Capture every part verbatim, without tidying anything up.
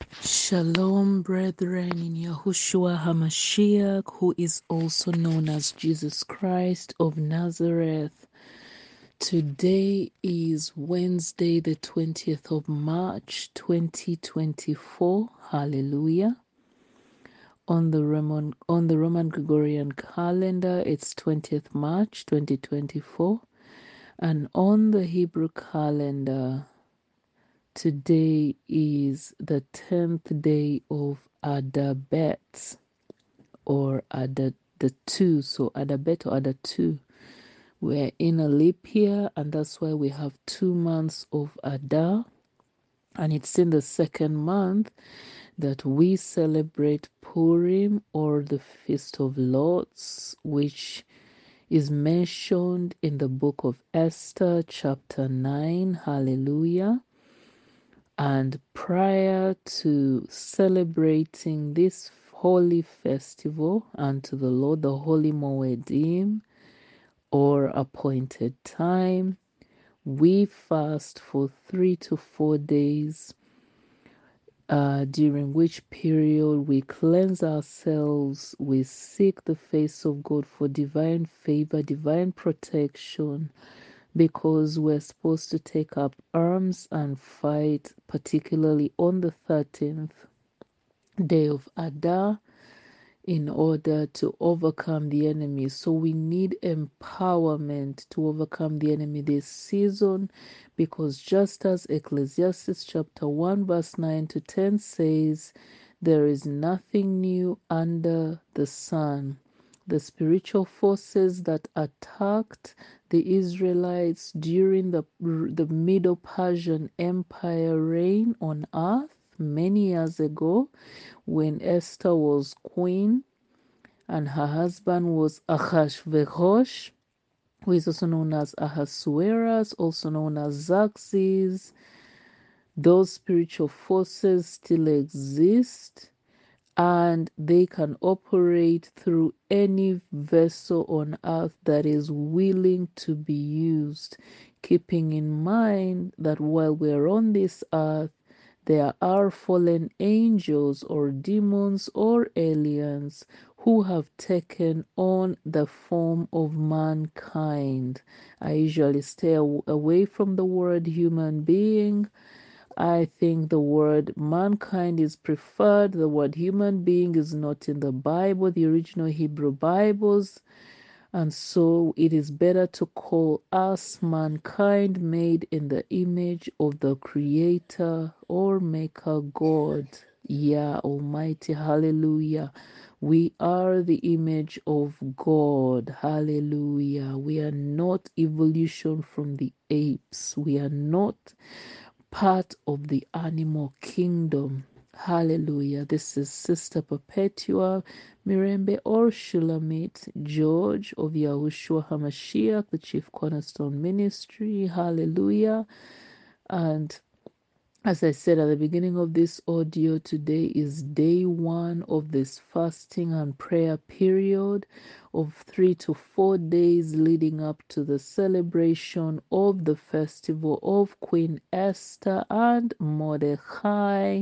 Shalom, brethren, in Yahushua HaMashiach, who is also known as Jesus Christ of Nazareth. Today is Wednesday, the twentieth of March, twenty twenty-four. Hallelujah. On the Roman on the Roman Gregorian calendar, it's twentieth March, twenty twenty-four, and on the Hebrew calendar, today is the tenth day of Adabet, or Ada the two, so Adabet or Ada two. We're in a leap year, and that's why we have two months of Adar, and it's in the second month that we celebrate Purim, or the Feast of Lots, which is mentioned in the book of Esther, chapter nine. Hallelujah. And prior to celebrating this holy festival unto the Lord, the Holy Moedim, or appointed time, we fast for three to four days, uh, during which period we cleanse ourselves, we seek the face of God for divine favor, divine protection, because we're supposed to take up arms and fight, particularly on the thirteenth day of Adar, in order to overcome the enemy. So we need empowerment to overcome the enemy this season, because just as Ecclesiastes chapter one verse nine to ten says, there is nothing new under the sun. The spiritual forces that attacked the Israelites during the, the Middle Persian Empire reign on earth many years ago, when Esther was queen and her husband was Ahasuerus, who is also known as Ahasuerus, also known as Xerxes. Those spiritual forces still exist, and they can operate through any vessel on earth that is willing to be used, keeping in mind that while we're on this earth, there are fallen angels or demons or aliens who have taken on the form of mankind. I usually stay away from the word human being. I think the word mankind is preferred. The word human being is not in the Bible, the original Hebrew Bibles. And so it is better to call us mankind, made in the image of the Creator or Maker God. Yeah, Almighty. Hallelujah. We are the image of God. Hallelujah. We are not evolution from the apes. We are not part of the animal kingdom. Hallelujah. This is Sister Perpetua Mirembe or Shulamit George of Yahushua HaMashiach, the Chief Cornerstone Ministry. Hallelujah. And as I said at the beginning of this audio, today is day one of this fasting and prayer period of three to four days leading up to the celebration of the festival of Queen Esther and Mordecai.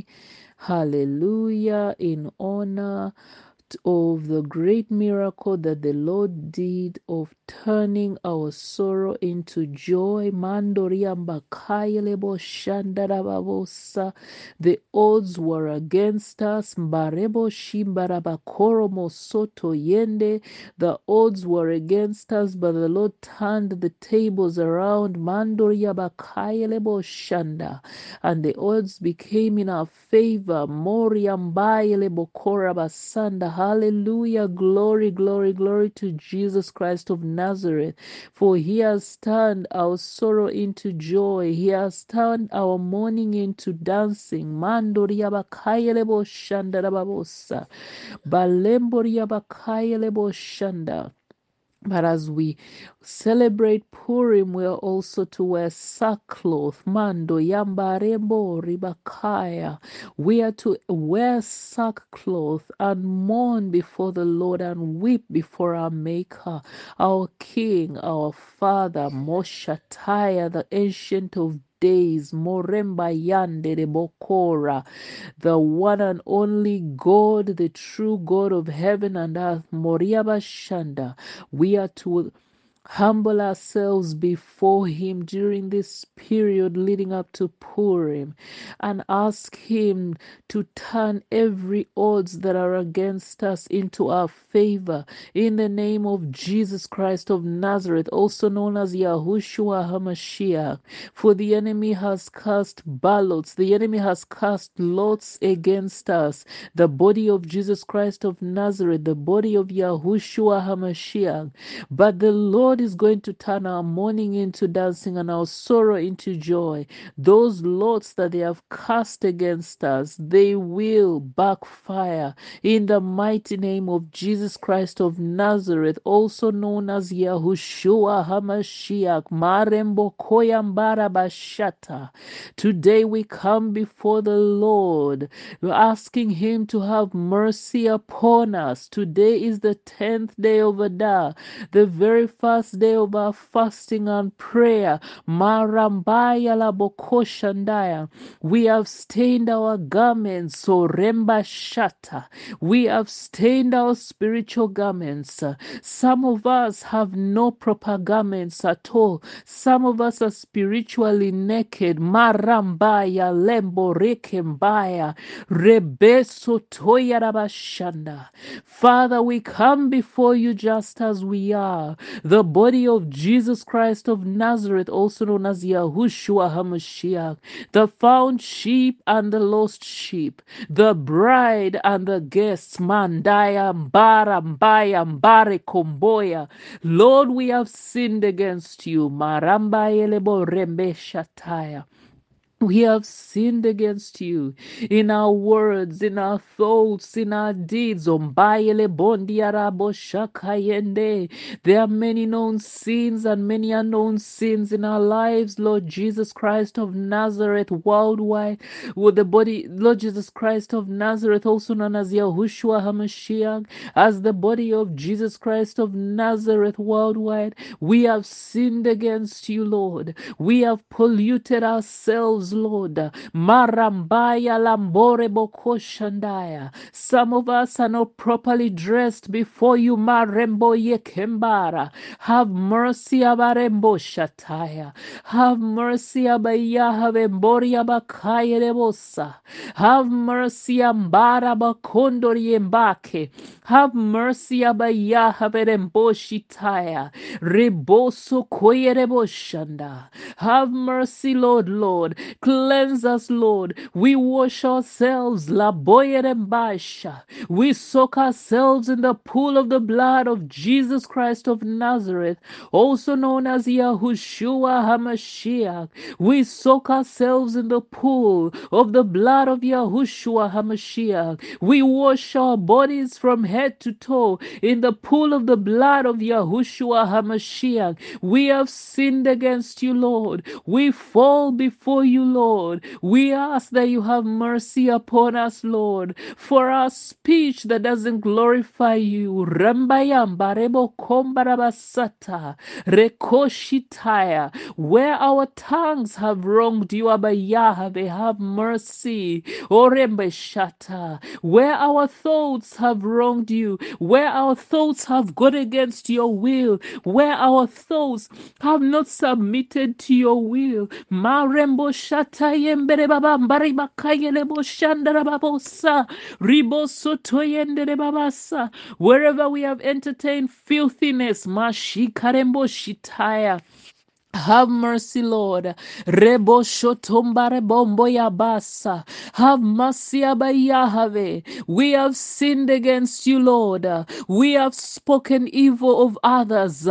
Hallelujah, in honor of the great miracle that the Lord did of turning our sorrow into joy. Mandoria Mbakailebo Shandarababosa. The odds were against us. Mbarebo Shimbarabakoro Mosoto Yende. The odds were against us, but the Lord turned the tables around. Mandoria Bakailebo Shanda. And the odds became in our favor. Moriambailebo Korabasanda. Hallelujah. Glory, glory, glory to Jesus Christ of Nazareth. For he has turned our sorrow into joy. He has turned our mourning into dancing. Mandoriabakayelebo shandarababosa. Balemboriabakayelebo shanda. But as we celebrate Purim, we are also to wear sackcloth. Mando yambarembo ribakaya. We are to wear sackcloth and mourn before the Lord and weep before our Maker, our King, our Father, Moshataya, the Ancient of days. Moremba yande de bokora, the one and only God, the true God of heaven and earth. Moriaba Shanda. We are to humble ourselves before Him during this period leading up to Purim and ask Him to turn every odds that are against us into our favor in the name of Jesus Christ of Nazareth, also known as Yahushua HaMashiach. For the enemy has cast ballots, the enemy has cast lots against us, the body of Jesus Christ of Nazareth, the body of Yahushua HaMashiach. But the Lord is going to turn our mourning into dancing and our sorrow into joy. Those lots that they have cast against us, they will backfire in the mighty name of Jesus Christ of Nazareth, also known as Yahushua HaMashiach. Marembo Koyambara Bashata. Today we come before the Lord, asking Him to have mercy upon us. Today is the tenth day of Adar, the very first day of our fasting and prayer. Marambaya labokoshandaya. We have stained our garments, so remba shata. We have stained our spiritual garments. Some of us have no proper garments at all. Some of us are spiritually naked. Marambaya lembo rekembaya rebeso toyarabashanda. Father, we come before you just as we are. The body of Jesus Christ of Nazareth, also known as Yahushua HaMashiach, the found sheep and the lost sheep, the bride and the guests, Mandaya, Mbara, Mbaya, Mbare, Komboya. Lord, we have sinned against you. Maramba Elebo Rembe Shataya. We have sinned against you in our words, in our thoughts, in our deeds. Ombayele bondiarabo shakayende. There are many known sins and many unknown sins in our lives, Lord Jesus Christ of Nazareth, worldwide. With the body, Lord Jesus Christ of Nazareth, also known as Yahushua HaMashiach, as the body of Jesus Christ of Nazareth worldwide, we have sinned against you, Lord. We have polluted ourselves, Lord. Marambaya lambore bokoshandaya. Some of us are not properly dressed before you, Marembo yekembara. Have mercy, Abarembo shataya. Have mercy, Abayahave Abakaya Rebosa. Have mercy, Ambara Bakondori Embake. Have mercy, Abayahave Remboshitaya. Reboso Koyereboshanda. Have mercy, Lord, Lord. Cleanse us, Lord. We wash ourselves, La Boyerembasha. We soak ourselves in the pool of the blood of Jesus Christ of Nazareth, also known as Yahushua HaMashiach. We soak ourselves in the pool of the blood of Yahushua HaMashiach. We wash our bodies from head to toe in the pool of the blood of Yahushua HaMashiach. We have sinned against you, Lord. We fall before you, Lord. We ask that you have mercy upon us, Lord, for our speech that doesn't glorify you. Rambayamba rebo kombarabasata rekoshitaya. Where our tongues have wronged you, Abba Yahweh, have mercy. Orembeshata. Where our thoughts have wronged you, where our thoughts have gone against your will, where our thoughts have not submitted to your will. Marembo shata yembere baba mbari bakayelebo shandara babosa. Riboso toyendere babasa. Wherever we have entertained filthiness, mashikarembo shitaya. Have mercy, Lord. Rebo shotombare bombo yabasa. Have mercy, Abba Yahweh. We have sinned against you, Lord. We have spoken evil of others.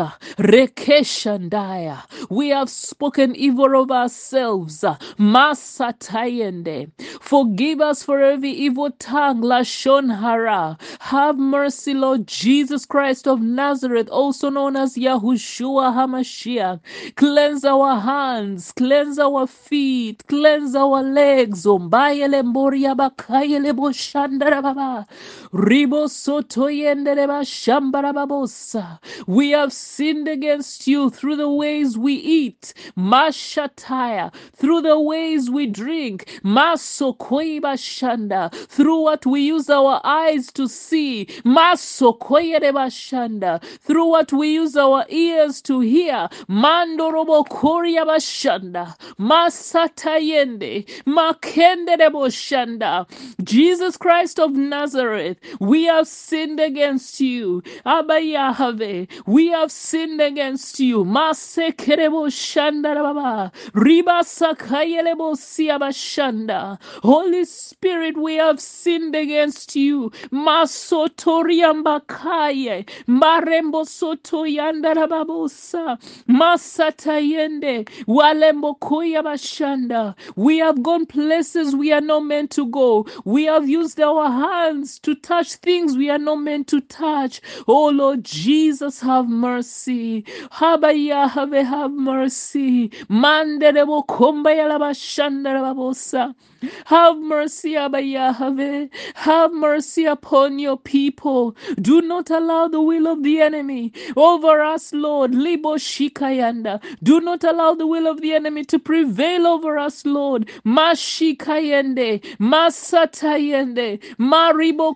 Rekeshandaya. We have spoken evil of ourselves. Masatayende. Forgive us for every evil tongue, Lashon Hara. Have mercy, Lord Jesus Christ of Nazareth, also known as Yahushua HaMashiach. Cleanse our hands, cleanse our feet, cleanse our legs. Ombayele Mboria Bakayele Boshandara Baba. Ribo Sotoyendere Bashambara Babosa. We have sinned against you through the ways we eat, Mashataya, through the ways we drink, Masokoiba Shanda, through what we use our eyes to see, Masokoyereba Shanda, through what we use our ears to hear, Mandorobo Koriaba Shanda, Masatayende, Makenderebo Shanda. Jesus Christ of Nazareth, we have sinned against you. Abba Yahweh, we have sinned against you. Masekerebo Shanda Baba, Riba Sakayelebo Siaba Shanda. Holy Spirit, we have sinned against you. Masotoriamba Kaye, Marembo Soto Yandarababosa, Masatayende, Walembo Koyaba Shanda. We have gone places we are not meant to go. We have used our hands to touch things we are not meant to touch. Oh Lord Jesus, have mercy. Haba Yahweh, have mercy. Manderebo Kombayalaba Shandarababosa. Have mercy, Abba Yahweh. Have mercy upon your people. Do not allow the will of the enemy over us, Lord. Libo Shikayanda. Do not allow the will of the enemy to prevail over us, Lord. Mashikayende. Masatayende. Maribo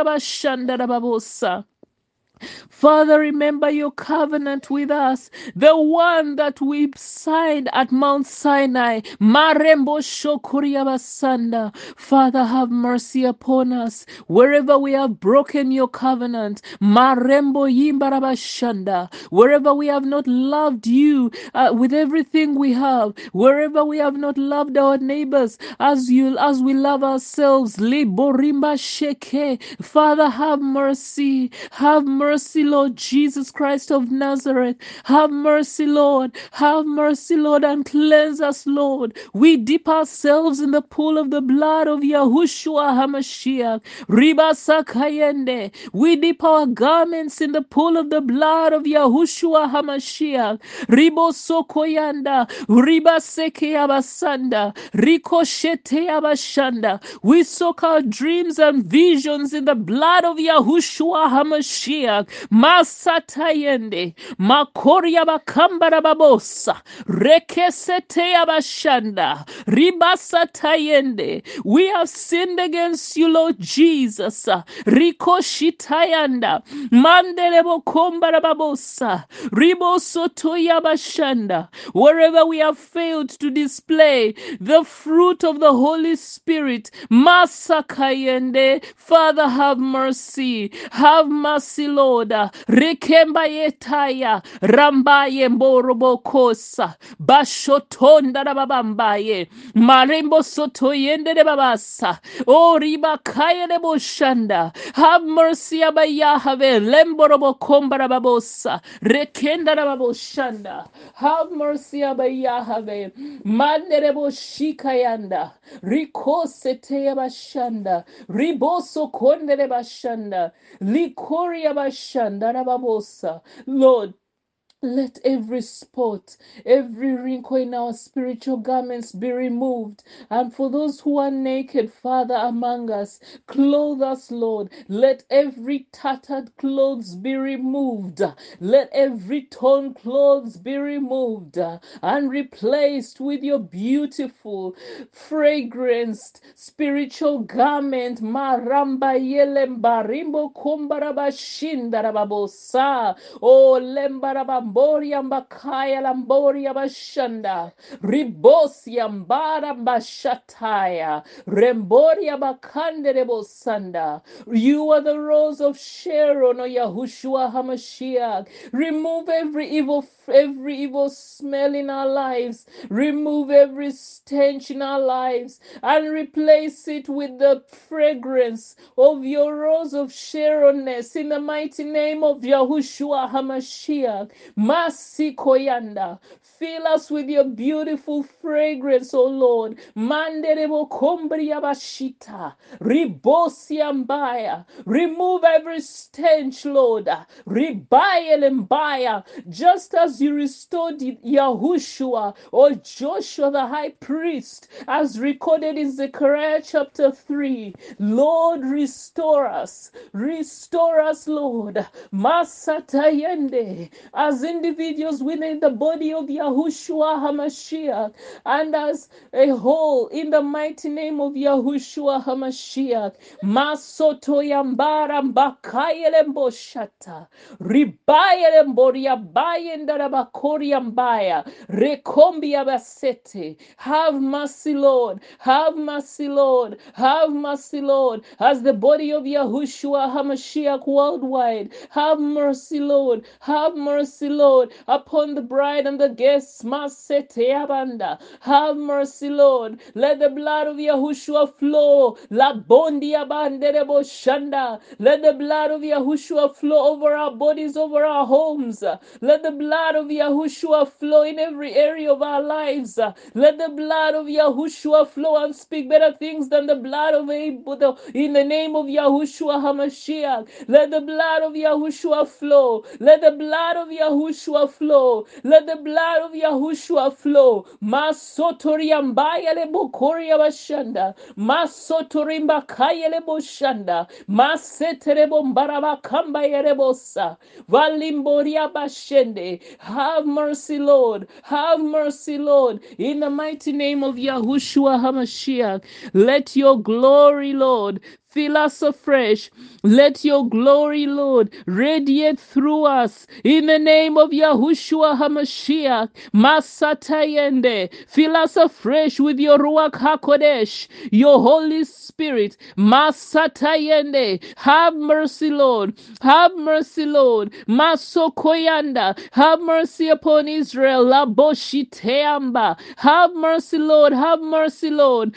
Koriabashandarababosa. Father, remember your covenant with us, the one that we signed at Mount Sinai. Marembo Shokuriabasanda. Father, have mercy upon us wherever we have broken your covenant. Marembo Yimbarabashanda. Wherever we have not loved you uh, with everything we have, wherever we have not loved our neighbors as you as we love ourselves. Liborimba Sheke. Father, have mercy. Have mercy, Lord Jesus Christ of Nazareth. Have mercy, Lord. Have mercy, Lord, and cleanse us, Lord. We dip ourselves in the pool of the blood of Yahushua HaMashiach. Riba Sakayende. We dip our garments in the pool of the blood of Yahushua HaMashiach. Ribo Sokoyanda. Riba Seke Abasanda. Rikoshete Abashanda. We soak our dreams and visions in the blood of Yahushua HaMashiach. Masatayende. Makoria Bakambara Babosa. Rekesete Abashanda. Ribasatayende. We have sinned against you, Lord Jesus. Rikoshitayanda. Mandelebo Kombara Babosa. Ribosotoya Bashanda. Wherever we have failed to display the fruit of the Holy Spirit, Masakayende. Father, have mercy. Have mercy, Lord. Rekembayetaya. Rambaye Mborobokosa. Bashotonda Rababambaye. Marembo Sotoyende de Babasa. O Ribakaya de Boshanda. Have mercy, Abba Yahweh. Lemborobo Kombarababosa. Rekenda Rababoshanda. Have mercy, Abba Yahweh. Manderebo Shikayanda. Riko Seteya Bashanda. Riboso Kondere Bashanda. Likoria Bashanda Rababosa. Lord, let every spot, every wrinkle in our spiritual garments be removed. And for those who are naked, Father, among us, clothe us, Lord. Let every tattered clothes be removed. Let every torn clothes be removed and replaced with your beautiful, fragranced spiritual garment. Maramba yelemba rimbo kumbarabashinda rababosa. Oh, lembarabamboria mbakaya lamboria bashanda. Ribosia mbara bashataya. Remboria bakande rebosanda. You are the rose of Sharon, O Yahushua HaMashiach. Remove every evil every evil smell in our lives. Remove every stench in our lives and replace it with the fragrance of your rose of Sharonness in the mighty name of Yahushua HaMashiach. Masikoyanda. Fill us with your beautiful fragrance, O Lord. Manderebo kombria bashita. Ribosiambaya. Remove every stench, Lord. Ribayelembaya. Just as you restored Yahushua or Joshua the high priest, as recorded in Zechariah chapter three. Lord, restore us. Restore us, Lord. Masatayende. As individuals within the body of Yahushua HaMashiach and as a whole in the mighty name of Yahushua HaMashiach. Masoto yambara mbakayele mboshata. Ribayele mboria bayenda bakori yambaya. Rekombi abasete. Have mercy, Lord. Have mercy, Lord. Have mercy, Lord. As the body of Yahushua HaMashiach worldwide. Have mercy, Lord. Have mercy, Lord, upon the bride and the guests. Masete abanda. Have mercy, Lord. Let the blood of Yahushua flow. La bondi abanderebo shanda. Let the blood of Yahushua flow over our bodies, over our homes. Let the blood of Yahushua flow in every area of our lives. Let the blood of Yahushua flow and speak better things than the blood of Abel. In the name of Yahushua HaMashiach, let the blood of Yahushua flow. Let the blood of Yahushua flow. Let the blood of Yahushua flow. Masotoriambaya lebo koria bashanda. Masotorimba kaya lebo shanda. Maseterebo mbaraba kamba yerebosa. Valimboria bashende. Have mercy, Lord. Have mercy, Lord. In the mighty name of Yahushua HaMashiach, let your glory, Lord, fill us afresh. Let your glory, Lord, radiate through us. In the name of Yahushua HaMashiach, Masatayende, fill us afresh with your Ruach HaKodesh, your Holy Spirit. Masatayende, have mercy, Lord. Have mercy, Lord. Masokoyanda, have mercy upon Israel. Laboshiteamba, have mercy, Lord. Have mercy, Lord.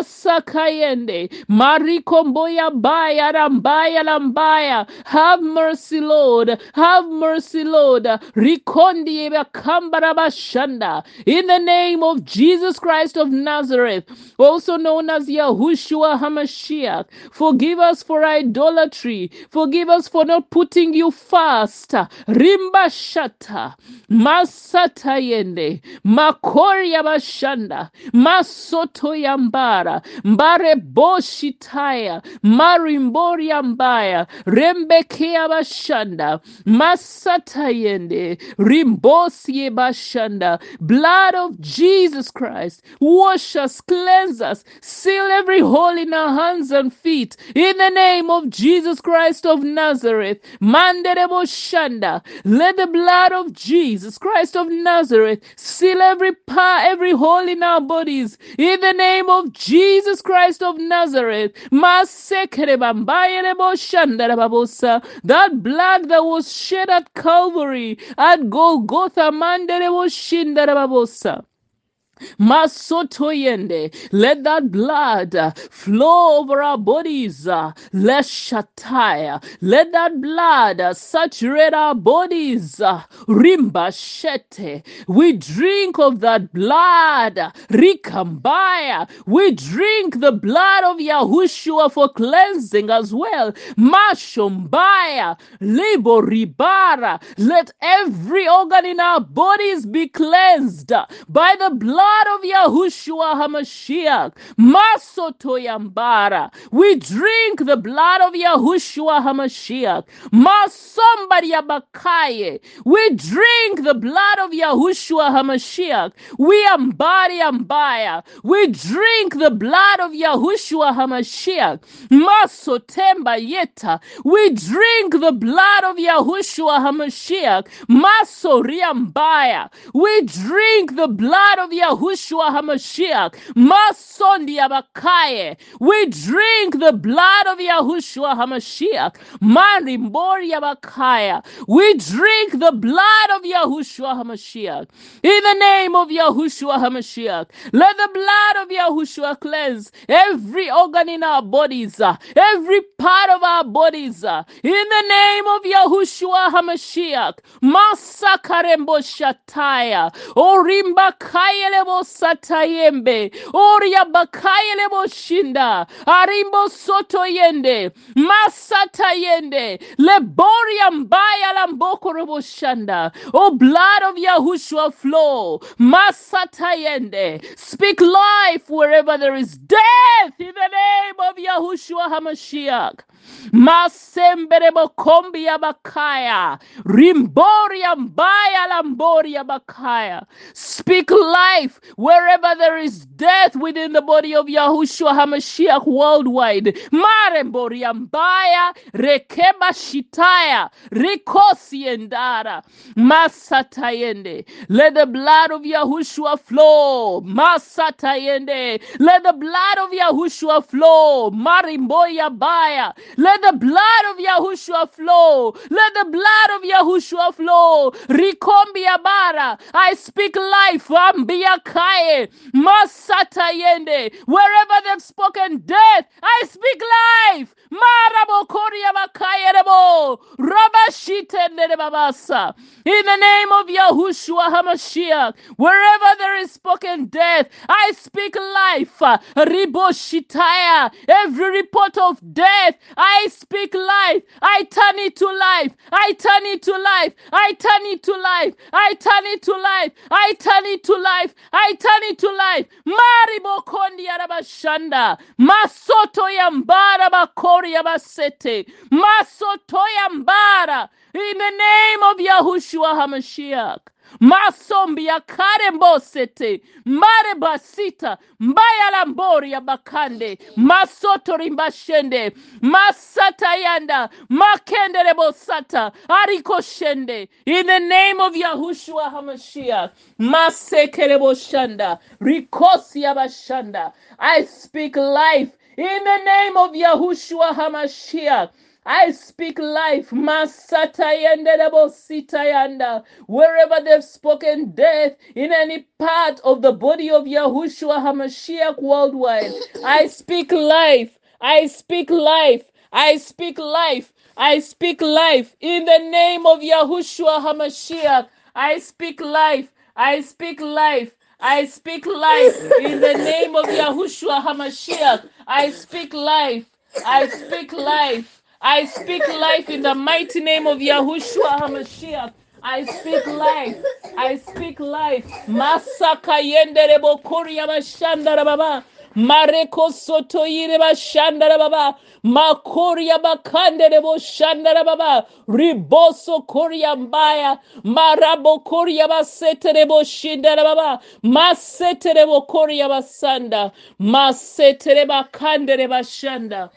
Masakayende, Marikomboya Baya Rambaya Lambaya. Have mercy, Lord. Have mercy, Lord. Rikondi Kambarabashanda. In the name of Jesus Christ of Nazareth, also known as Yahushua HaMashiach, forgive us for idolatry. Forgive us for not putting you first. Rimba Shata. Masatayende. Makoria Bashanda. Masoto Yambara. Mbare Boshitaya. Marimboria Mbaya. Rembekea Bashanda. Masatayende. Rimbosie Bashanda. Blood of Jesus Christ. Wash us, cleanse us, seal every hole in our hands and feet. In the name of Jesus Christ of Nazareth. Manderebo Shanda. Let the blood of Jesus Christ of Nazareth seal every pa every hole in our bodies. In the name of Jesus Christ of Nazareth. Masekerebambayerebo Shandarababosa. That blood that was shed at Calvary, at Golgotha, Manderebo Shindarababosa. Masotoyende, let that blood uh, flow over our bodies. Uh, let shataya, let that blood uh, saturate our bodies. Uh, Rimba shete, we drink of that blood. uh, Rikambaya, we drink the blood of Yahushua for cleansing as well. Mashombaya, Libo ribara, let every organ in our bodies be cleansed uh, by the blood of Yahushua HaMashiach. Masotoyambara. We drink the blood of Yahushua HaMashiach. Masombariyabakaye. We drink the blood of Yahushua HaMashiach. We ambari ambaya. We drink the blood of Yahushua HaMashiach. Masotemba yeta. We drink the blood of Yahushua HaMashiach. Masoriambaya. We drink the blood of Yahushua Yahushua HaMashiach. Masondi Abakaye. We drink the blood of Yahushua HaMashiach. Marimbori Abakaya. We drink the blood of Yahushua HaMashiach. In the name of Yahushua HaMashiach. Let the blood of Yahushua cleanse every organ in our bodies, uh, every part of our bodies. uh, In the name of Yahushua HaMashiach. Masakarembo Shataya. Orimba Kayelebo Satayembe. Oria Bakayelebo Shinda. Arimbo Soto Yende. Masata Yende. Leboria Mbaya Lamboko Robo Shanda. Oh, blood of Yahushua flow. Masata Yende. Speak life wherever there is death in the name of Yahushua HaMashiach. Masemberebo Kombia Bakaya. Rimboria Mbaya Lamboria Bakaya. Speak life wherever there is death within the body of Yahushua HaMashiach worldwide. Maremboria Mbaya Rekeba Shitaya Rikosi Endara Masatayende. Let the blood of Yahushua flow. Masatayende. Let the blood of Yahushua flow. Marimboya Baya. Let the blood of Yahushua flow. Let the blood of Yahushua flow. Rikombia Bara. I speak life. Ambia Kaye. Masatayende. Wherever they've spoken death, I speak life. Marabo Koria Bakayerebo. Rabashitende Babasa. In the name of Yahushua HaMashiach, wherever there is spoken death, I speak life. Riboshitaya. Every report of death, I speak life. I turn it to life. I turn it to life. I turn it to life. I turn it to life. I turn it to life. I turn it to life. Maribo kondi arabashanda. Masoto yambara bakori yabasete. Masoto yambara. In the name of Yahushua HaMashiach. Masombia karembosete. Marebasita. Mbaya lambori ya bakande. Masoto rimbashende. Masatayanda. Makenderebo sata. Ariko shende. In the name of Yahushua HaMashiach. Masekerebo shanda. Rikosi abashanda. I speak life. In the name of Yahushua HaMashiach. I speak life. Masatayanda debo sitayanda. Wherever they've spoken death in any part of the body of Yahushua HaMashiach worldwide, I speak life. I speak life. I speak life. I speak life. In the name of Yahushua HaMashiach, I speak life. I speak life. I speak life. In the name of Yahushua HaMashiach, I speak life. I speak life. I speak life in the mighty name of Yahushua HaMashiach. I speak life. I speak life. Masaka yenderebo koria bashanda baba. Mareko soto yire bashanda baba. Makoria bakande rebo shanda baba. Riboso koria mbaya. Marabo koria basete rebo shinda baba. Masete rebo koria basanda. Masete reba kande reba shanda.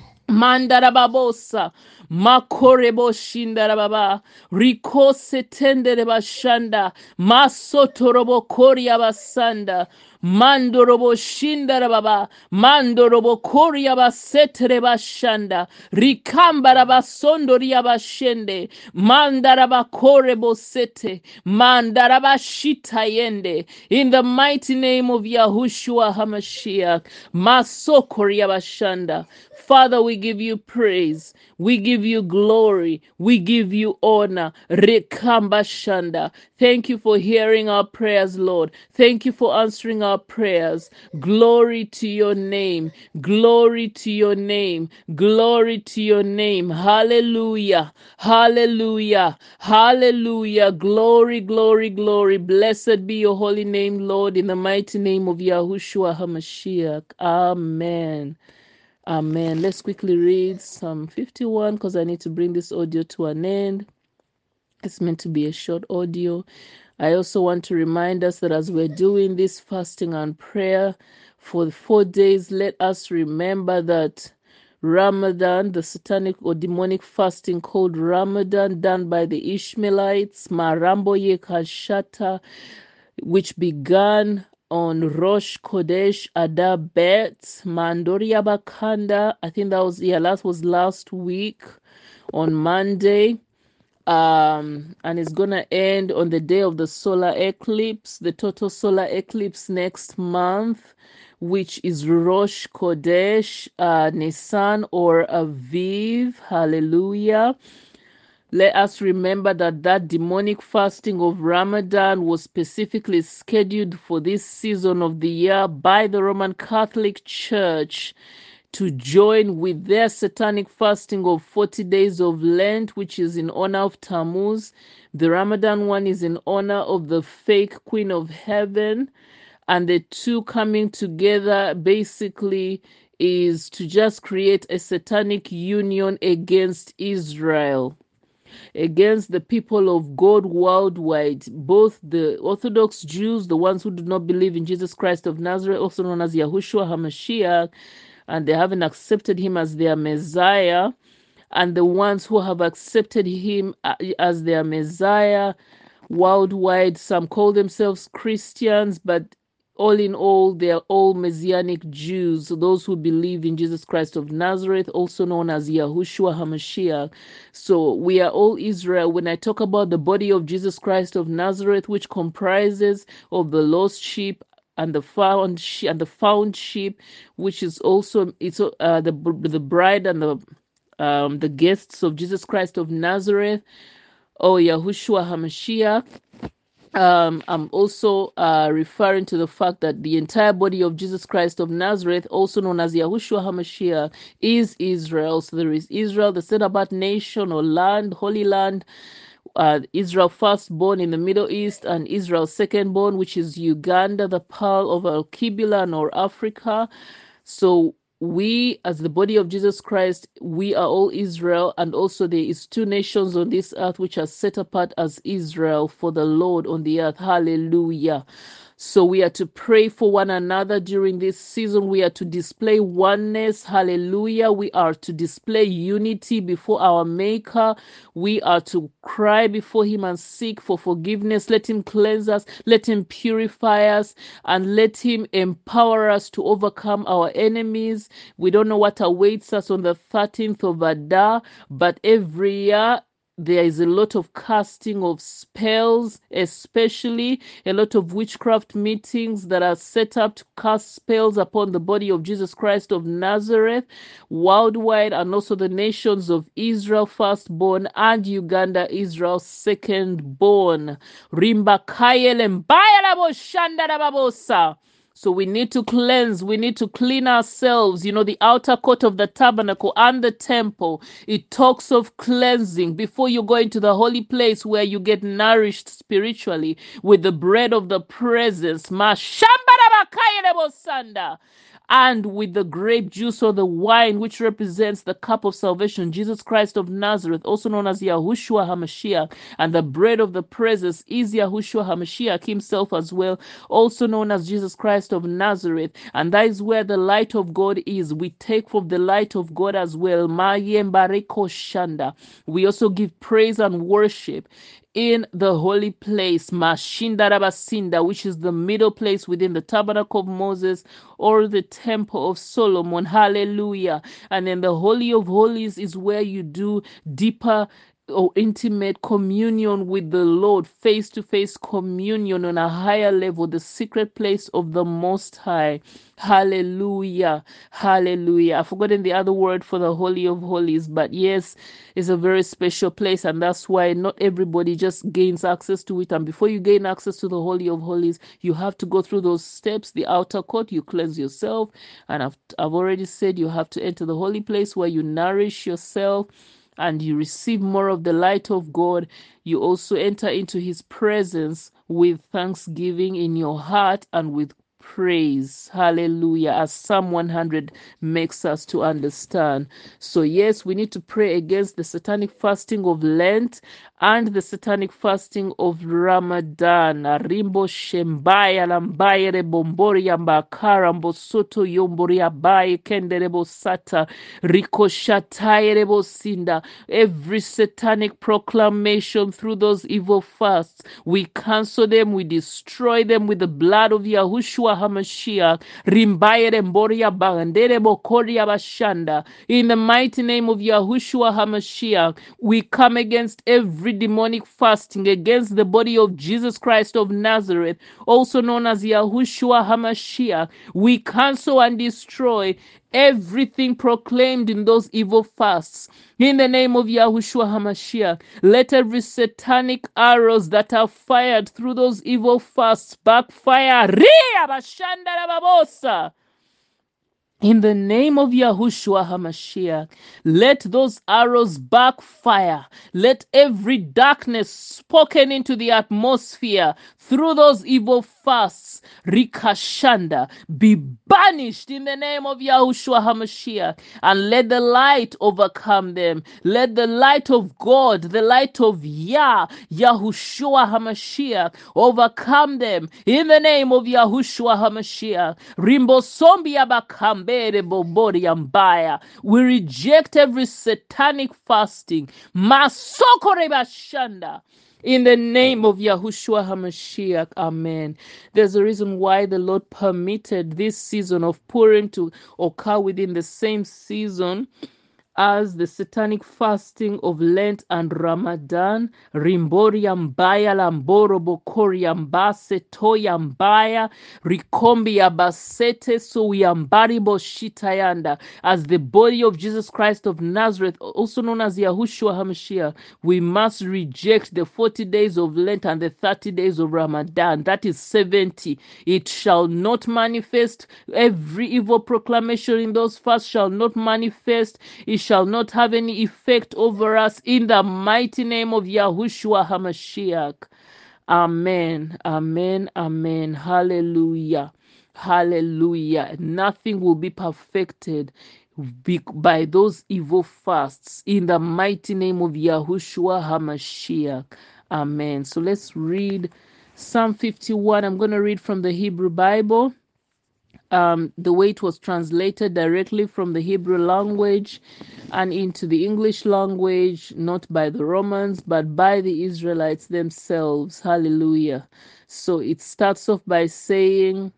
Mandarababosa, Makorebo Shindarababa, Riko Setendere Bashanda, Masotorobo Koria Basanda, Mandorobo Shindarababa, Mandorobo Koria Basetere Bashanda, Rikambaraba Sondoria Bashende, Mandaraba Korebo Sete, Mandaraba Shitayende, in the mighty name of Yahushua HaMashiach, Masokoria Bashanda. Father, we give you praise. We give you glory. We give you honor. Rekambashanda. Thank you for hearing our prayers, Lord. Thank you for answering our prayers. Glory to your name. Glory to your name. Glory to your name. Hallelujah. Hallelujah. Hallelujah. Glory, glory, glory. Blessed be your holy name, Lord, in the mighty name of Yahushua HaMashiach. Amen. Amen. Let's quickly read Psalm fifty-one because I need to bring this audio to an end. It's meant to be a short audio. I also want to remind us that as we're doing this fasting and prayer for the four days, let us remember that Ramadan, the satanic or demonic fasting called Ramadan, done by the Ishmaelites, Marambo Yekashata, which began on Rosh Kodesh Adar Bet Mandoria Bakanda. I think that was yeah, last was last week on Monday. Um, and it's gonna end on the day of the solar eclipse, the total solar eclipse next month, which is Rosh Kodesh, uh, Nisan or Aviv. Hallelujah. Let us remember that that demonic fasting of Ramadan was specifically scheduled for this season of the year by the Roman Catholic Church to join with their satanic fasting of forty days of Lent, which is in honor of Tammuz. The Ramadan one is in honor of the fake Queen of Heaven. And the two coming together basically is to just create a satanic union against Israel, against the people of God worldwide, both the Orthodox Jews, the ones who do not believe in Jesus Christ of Nazareth, also known as Yahushua HaMashiach, and they haven't accepted him as their Messiah, and the ones who have accepted him as their Messiah worldwide. Some call themselves Christians, but all in all, they are all Messianic Jews, those who believe in Jesus Christ of Nazareth, also known as Yahushua HaMashiach. So we are all Israel. When I talk about the body of Jesus Christ of Nazareth, which comprises of the lost sheep and the found sheep, and the found sheep, which is also it's uh, the the bride and the um, the guests of Jesus Christ of Nazareth, or Yahushua HaMashiach. Um, I'm also uh, referring to the fact that the entire body of Jesus Christ of Nazareth, also known as Yahushua HaMashiach, is Israel. So there is Israel, the set apart nation or land, holy land, uh, Israel firstborn in the Middle East, and Israel secondborn, which is Uganda, the pearl of Al-Qibla, North Africa. So we, as the body of Jesus Christ, we are all Israel, and also there is two nations on this earth which are set apart as Israel for the Lord on the earth. Hallelujah. So we are to pray for one another during this season. We are to display oneness. Hallelujah. We are to display unity before our Maker. We are to cry before Him and seek for forgiveness. Let Him cleanse us. Let Him purify us. And let Him empower us to overcome our enemies. We don't know what awaits us on the thirteenth of Adar, but every year there is a lot of casting of spells, especially a lot of witchcraft meetings that are set up to cast spells upon the body of Jesus Christ of Nazareth worldwide, and also the nations of Israel firstborn and Uganda, Israel secondborn. Rimba kayele mbaya la boshanda la babosa. So we need to cleanse, we need to clean ourselves. You know, the outer court of the tabernacle and the temple, it talks of cleansing before you go into the holy place where you get nourished spiritually with the bread of the presence. Mashambarabakayelebosanda. And with the grape juice or the wine, which represents the cup of salvation, Jesus Christ of Nazareth, also known as Yahushua HaMashiach, and the bread of the presence is Yahushua HaMashiach himself as well, also known as Jesus Christ of Nazareth. And that is where the light of God is. We take from the light of God as well. Mayembareko Shanda. We also give praise and worship in the holy place, Mashindarabasinda, which is the middle place within the tabernacle of Moses or the temple of Solomon. Hallelujah. And then the Holy of Holies is where you do deeper or intimate communion with the Lord, face to face communion on a higher level, the secret place of the Most High. Hallelujah. Hallelujah. I've forgotten the other word for the Holy of Holies, but yes, it's a very special place, and that's why not everybody just gains access to it. And before you gain access to the Holy of Holies, you have to go through those steps. The outer court, you cleanse yourself, and I've, I've already said you have to enter the holy place where you nourish yourself and you receive more of the light of God. You also enter into His presence with thanksgiving in your heart and with praise. Hallelujah. As Psalm one hundred makes us to understand. So, yes, we need to pray against the satanic fasting of Lent and the satanic fasting of Ramadan. Rimbo Shembaya Lambaye Rebombori Yambakara Mbosoto Yombori Abaye Kenderebo Sata Rikoshataye Rebo Sinda. Every satanic proclamation through those evil fasts, we cancel them, we destroy them with the blood of Yahushua HaMashiach. Rimbaye Remboria Bagandere Bokoria Bashanda. In the mighty name of Yahushua HaMashiach, we come against every demonic fasting against the body of Jesus Christ of Nazareth, also known as Yahushua HaMashiach. We cancel and destroy everything proclaimed in those evil fasts. In the name of Yahushua HaMashiach, let every satanic arrows that are fired through those evil fasts backfire. Ria Bashanda Rababosa. In the name of Yahushua HaMashiach, let those arrows backfire. Let every darkness spoken into the atmosphere through those evil fasts, Rikashanda, be banished in the name of Yahushua HaMashiach. And let the light overcome them. Let the light of God, the light of Yah, Yahushua HaMashiach, overcome them in the name of Yahushua HaMashiach. Rimbo sombi abakambere bombori ambaya. We reject every satanic fasting. Masokore bashanda. In the name of Yahushua HaMashiach, amen. There's a reason why the Lord permitted this season of Purim to occur within the same season as the satanic fasting of Lent and Ramadan. Rimboriambaya lamboro bokoriambase toyambaya rikombia basete suyambaribo shitayanda. As the body of Jesus Christ of Nazareth, also known as Yahushua HaMashiach, we must reject the forty days of Lent and the thirty days of Ramadan. That is seventy. It shall not manifest. Every evil proclamation in those fasts shall not manifest. It shall not have any effect over us in the mighty name of Yahushua HaMashiach. Amen. Amen. Amen. Hallelujah. Hallelujah. Nothing will be perfected by those evil fasts in the mighty name of Yahushua HaMashiach. Amen. So let's read Psalm fifty-one. I'm going to read from the Hebrew Bible. Um, the way it was translated directly from the Hebrew language and into the English language, not by the Romans, but by the Israelites themselves. Hallelujah. So it starts off by saying,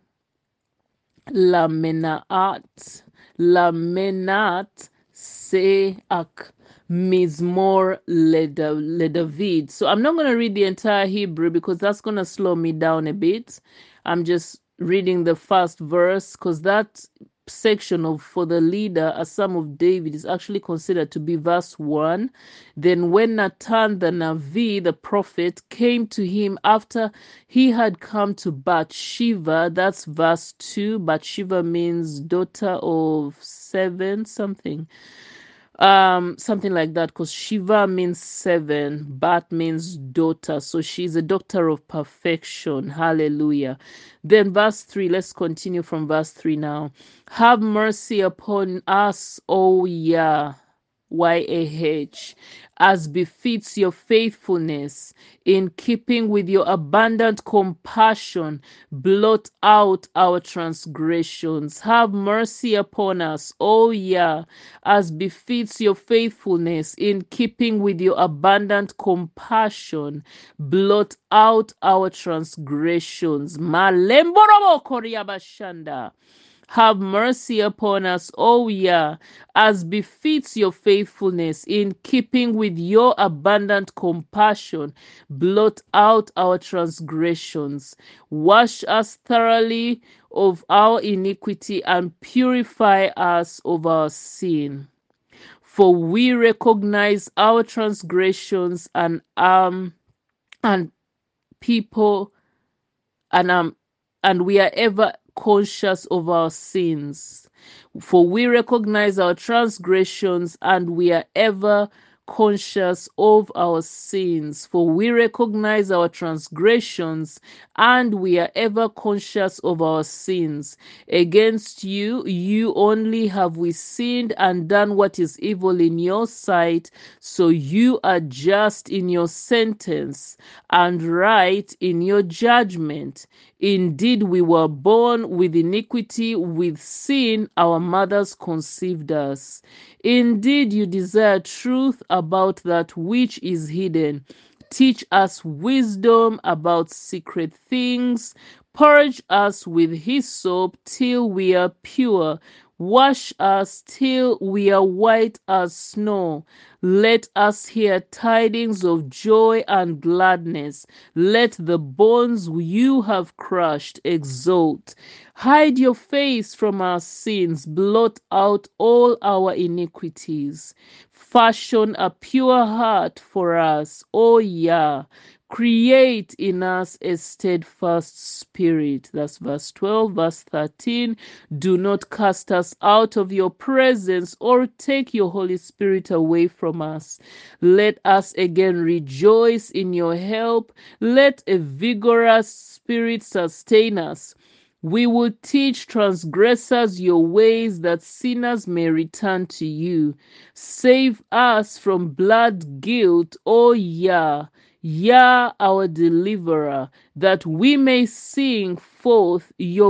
Lamenaat, Lamenat Seak Mizmor Ledavid. So I'm not going to read the entire Hebrew because that's going to slow me down a bit. I'm just reading the first verse because that section of for the leader, a Psalm of David, is actually considered to be verse one. Then when Nathan the Navi, the prophet, came to him after he had come to Bathsheba, that's verse two. Bathsheba means daughter of seven something. Um, something like that, because Shiva means seven, Bat means daughter. So she's a daughter of perfection. Hallelujah. Then verse three, let's continue from verse three now. Have mercy upon us, O Yah. Y A H, as befits your faithfulness, in keeping with your abundant compassion, blot out our transgressions. Have mercy upon us, O Yah, as befits your faithfulness, in keeping with your abundant compassion, blot out our transgressions. Malemborobo koriabashanda. Have mercy upon us, O Yah, as befits your faithfulness, in keeping with your abundant compassion. Blot out our transgressions. Wash us thoroughly of our iniquity and purify us of our sin. For we recognize our transgressions and um and people and um and we are ever conscious of our sins. For we recognize our transgressions and we are ever conscious of our sins, for we recognize our transgressions and we are ever conscious of our sins. Against you, you only have we sinned and done what is evil in your sight, so you are just in your sentence and right in your judgment. Indeed, we were born with iniquity, with sin, our mothers conceived us. Indeed, you desire truth about that which is hidden. Teach us wisdom about secret things. Purge us with hyssop till we are pure. Wash us till we are white as snow. Let us hear tidings of joy and gladness. Let the bones you have crushed exult. Hide your face from our sins. Blot out all our iniquities. Fashion a pure heart for us, O Yah. Create in us a steadfast spirit. That's verse twelve. Verse thirteen. Do not cast us out of your presence or take your Holy Spirit away from us. Let us again rejoice in your help. Let a vigorous spirit sustain us. We will teach transgressors your ways, that sinners may return to you. Save us from blood guilt, O Yah, Yah our deliverer, that we may sing forth your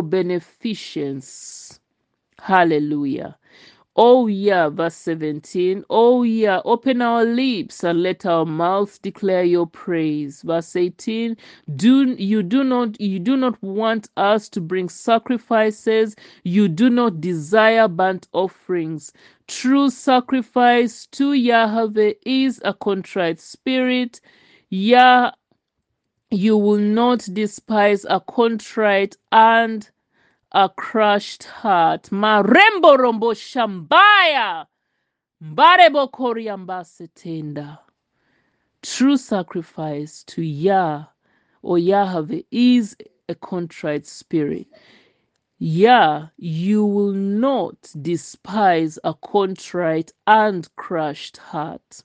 beneficence. Hallelujah. Oh yeah, verse seventeen. Oh yeah, open our lips and let our mouths declare your praise. Verse eighteen. Do you do not you do not want us to bring sacrifices, you do not desire burnt offerings. True sacrifice to Yahweh is a contrite spirit. Yah, you will not despise a contrite and a crushed heart. Marembo rombo shambaya. Mbarebo koriamba setenda. True sacrifice to Yah or Yahweh is a contrite spirit. Yah, you will not despise a contrite and crushed heart.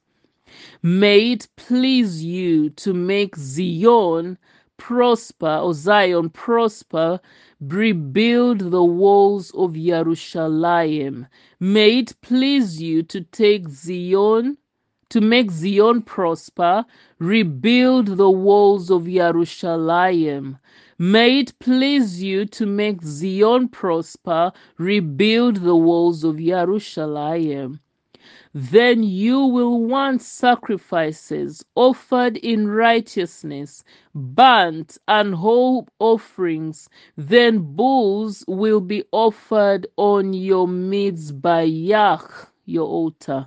May it please you to make Zion prosper, or Zion prosper, rebuild the walls of Jerusalem. May it please you to take Zion, to make Zion prosper, rebuild the walls of Jerusalem. May it please you to make Zion prosper, rebuild the walls of Jerusalem. Then you will want sacrifices offered in righteousness, burnt and whole offerings. Then bulls will be offered on your Mizbeach, your altar,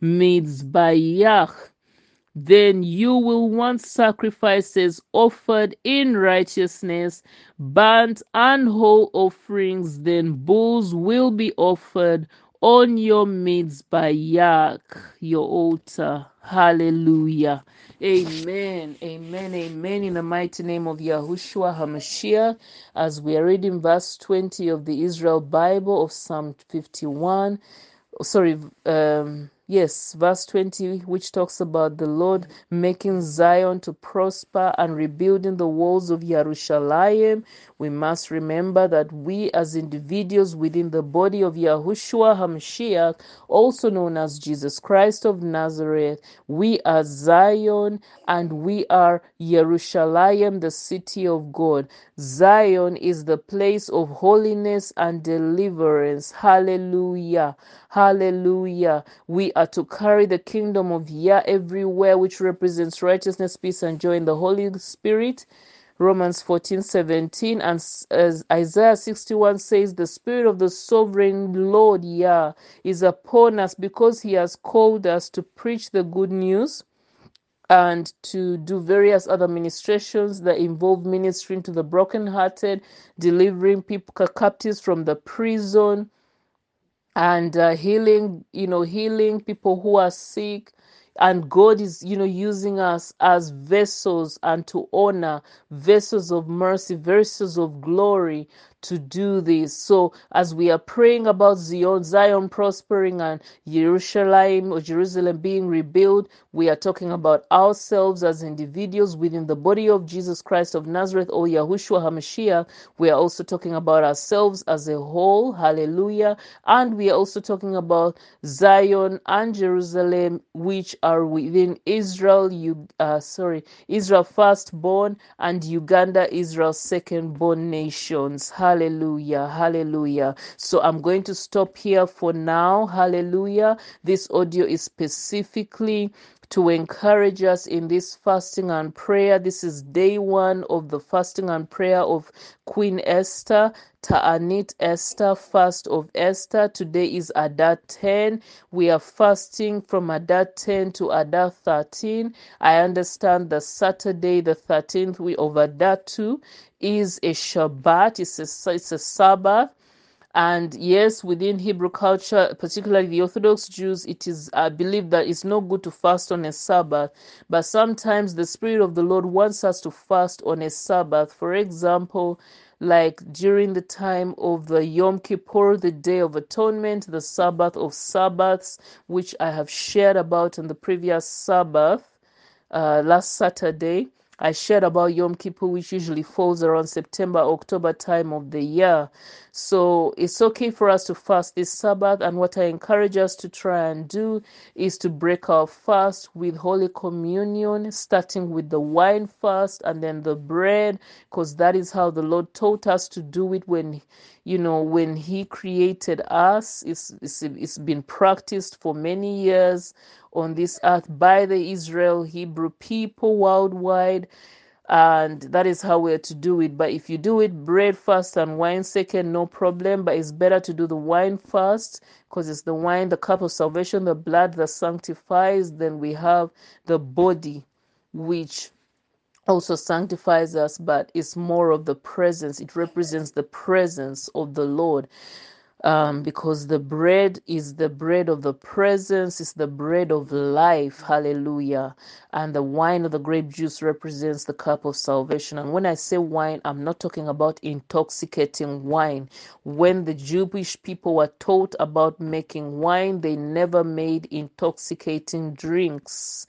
Mizbeach. Then you will want sacrifices offered in righteousness, burnt and whole offerings. Then bulls will be offered on your Mizbeach, your altar. Hallelujah. Amen. Amen. Amen. In the mighty name of Yahushua HaMashiach, as we are reading verse twenty of the Israel Bible of Psalm fifty-one. Sorry, um, yes, verse twenty, which talks about the Lord making Zion to prosper and rebuilding the walls of Jerusalem. We must remember that we as individuals within the body of Yahushua HaMashiach, also known as Jesus Christ of Nazareth, we are Zion and we are Jerusalem, the city of God. Zion is the place of holiness and deliverance. Hallelujah. Hallelujah. We are to carry the kingdom of Yah everywhere, which represents righteousness, peace, and joy in the Holy Spirit. Romans fourteen seventeen, and as Isaiah sixty-one says, the Spirit of the sovereign Lord Yah is upon us, because he has called us to preach the good news and to do various other ministrations that involve ministering to the brokenhearted, delivering people captives from the prison, and uh, healing, you know, healing people who are sick. And God is, you know, using us as vessels and to honor, vessels of mercy, vessels of glory, to do this. So as we are praying about Zion, Zion prospering and Jerusalem or Jerusalem being rebuilt, we are talking about ourselves as individuals within the body of Jesus Christ of Nazareth or Yahushua HaMashiach. We are also talking about ourselves as a whole. Hallelujah. And we are also talking about Zion and Jerusalem, which are within Israel, you uh, sorry, Israel firstborn, and Uganda, Israel's second-born nations. Hallelujah. Hallelujah. So I'm going to stop here for now. Hallelujah. This audio is specifically to encourage us in this fasting and prayer. This is day one of the fasting and prayer of Queen Esther, Ta'anit Esther, fast of Esther. Today is Adar ten. We are fasting from Adar ten to Adar thirteen. I understand the Saturday, the thirteenth week of Adar two is a Shabbat, it's a, it's a Sabbath. And yes, within Hebrew culture, particularly the Orthodox Jews, it is I believe that it's not good to fast on a Sabbath. But sometimes the Spirit of the Lord wants us to fast on a Sabbath. For example, like during the time of the Yom Kippur, the Day of Atonement, the Sabbath of Sabbaths, which I have shared about on the previous Sabbath uh, last Saturday. I shared about Yom Kippur, which usually falls around September, October time of the year. So it's okay for us to fast this Sabbath. And what I encourage us to try and do is to break our fast with Holy Communion, starting with the wine fast and then the bread, because that is how the Lord taught us to do it when, you know, when He created us. It's, it's, it's been practiced for many years on this earth by the Israel Hebrew people worldwide, and that is how we're to do it. But if you do it bread first and wine second, no problem, but it's better to do the wine first, because it's the wine, the cup of salvation, the blood that sanctifies. Then we have the body, which also sanctifies us, but it's more of the presence. It represents the presence of the Lord, um, because the bread is the bread of the presence, it's the bread of life. Hallelujah. And the wine of the grape juice represents the cup of salvation. And when I say wine, I'm not talking about intoxicating wine. When the Jewish people were taught about making wine, they never made intoxicating drinks.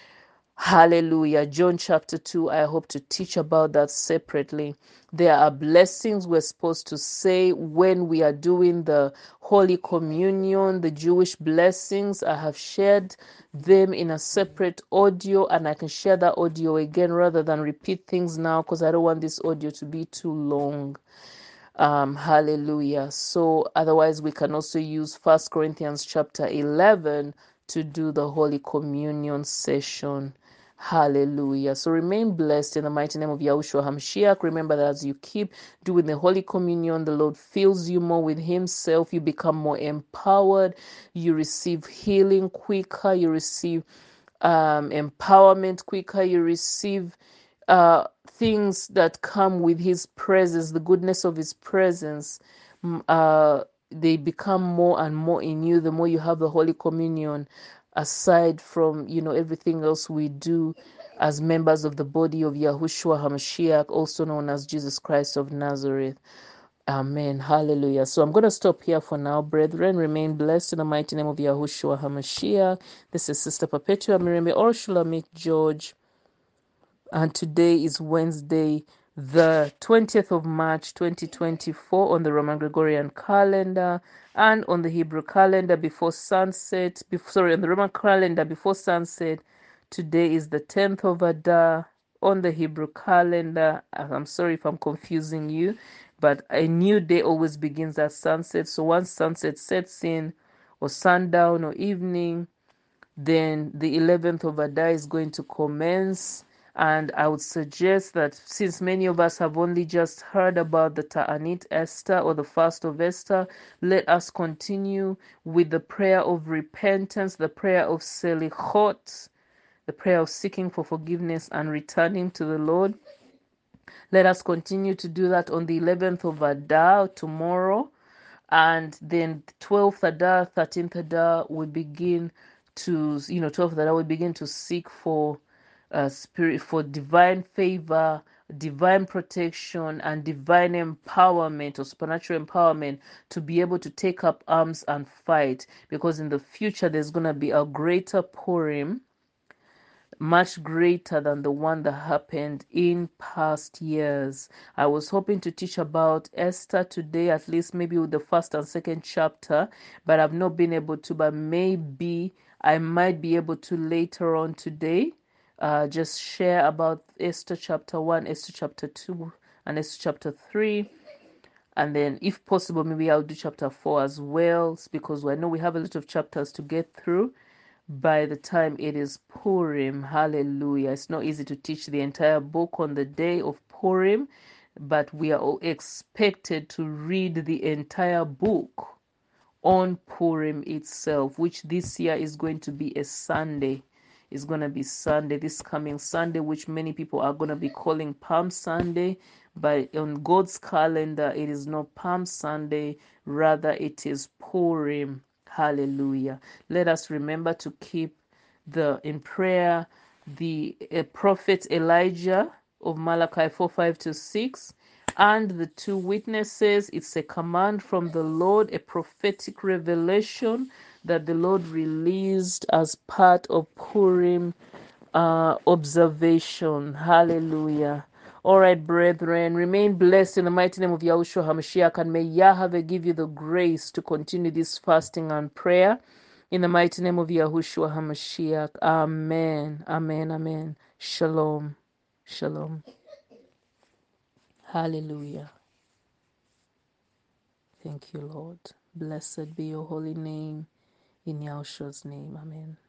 Hallelujah. John chapter two, I hope to teach about that separately. There are blessings we're supposed to say when we are doing the Holy Communion, the Jewish blessings. I have shared them in a separate audio, and I can share that audio again rather than repeat things now, because I don't want this audio to be too long. Um, hallelujah. So otherwise we can also use First Corinthians chapter eleven to do the Holy Communion session. Hallelujah. So remain blessed in the mighty name of Yahushua HaMashiach. Remember that as you keep doing the Holy Communion, the Lord fills you more with Himself. You become more empowered. You receive healing quicker. You receive um, empowerment quicker. You receive uh, things that come with His presence, the goodness of His presence. mm, Uh, they become more and more in you the more you have the Holy Communion, aside from, you know, everything else we do as members of the body of Yahushua HaMashiach, also known as Jesus Christ of Nazareth. Amen. Hallelujah. So I'm going to stop here for now, brethren. Remain blessed in the mighty name of Yahushua HaMashiach. This is Sister Perpetua Mirembe or Shulamit George, and today is Wednesday, the twentieth of March twenty twenty-four on the Roman Gregorian calendar, and on the Hebrew calendar before sunset. Before, sorry, on the Roman calendar before sunset, today is the tenth of Adar. On the Hebrew calendar, I'm sorry if I'm confusing you, but a new day always begins at sunset. So once sunset sets in, or sundown, or evening, then the eleventh of Adar is going to commence. And I would suggest that since many of us have only just heard about the Ta'anit Esther or the fast of Esther, let us continue with the prayer of repentance, the prayer of Selichot, the prayer of seeking for forgiveness and returning to the Lord. Let us continue to do that on the eleventh of Adar, tomorrow. And then twelfth Adar, thirteenth Adar, we begin to, you know, twelfth Adar, we begin to seek for uh, spirit, for divine favor, divine protection and divine empowerment or supernatural empowerment to be able to take up arms and fight, because in the future there's going to be a greater Purim, much greater than the one that happened in past years. I was hoping to teach about Esther today, at least maybe with the first and second chapter, but I've not been able to. But maybe I might be able to later on today. Uh, just share about Esther chapter one, Esther chapter two, and Esther chapter three. And then, if possible, maybe I'll do chapter four as well, because I know we have a lot of chapters to get through by the time it is Purim. Hallelujah. It's not easy to teach the entire book on the day of Purim, but we are all expected to read the entire book on Purim itself, which this year is going to be a Sunday. It's going to be Sunday, this coming Sunday, which many people are going to be calling Palm Sunday. But on God's calendar, it is not Palm Sunday, rather, it is Purim. Hallelujah. Let us remember to keep the in prayer the uh, prophet Elijah of Malachi four five to six and the two witnesses. It's a command from the Lord, a prophetic revelation that the Lord released as part of Purim uh, observation. Hallelujah. All right, brethren, remain blessed in the mighty name of Yahushua HaMashiach, and may Yahweh give you the grace to continue this fasting and prayer. In the mighty name of Yahushua HaMashiach. Amen. Amen. Amen. Shalom. Shalom. Hallelujah. Thank you, Lord. Blessed be your holy name. In Yahushua's name. Amen.